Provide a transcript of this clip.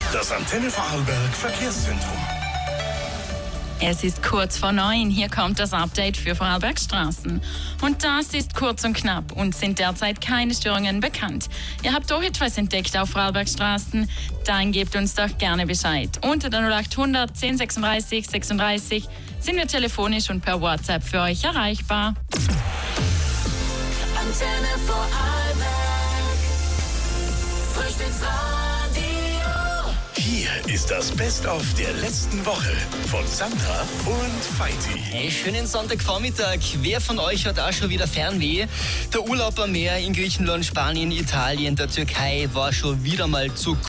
Das Antenne Vorarlberg Verkehrszentrum. Es ist kurz vor 9. Hier kommt das Update für Vorarlbergs Straßen. Und das ist kurz und knapp und sind derzeit keine Störungen bekannt. Ihr habt doch etwas entdeckt auf Vorarlbergs Straßen? Dann gebt uns doch gerne Bescheid. Unter der 0800 10 36 36 sind wir telefonisch und per WhatsApp für euch erreichbar. Antenne Vorarlberg, Frühstücksradio. Hier ist das Best-of der letzten Woche von Sandra und Feiti. Hey, schönen Sonntagvormittag. Wer von euch hat auch schon wieder Fernweh? Der Urlaub am Meer in Griechenland, Spanien, Italien, der Türkei war schon wieder mal zu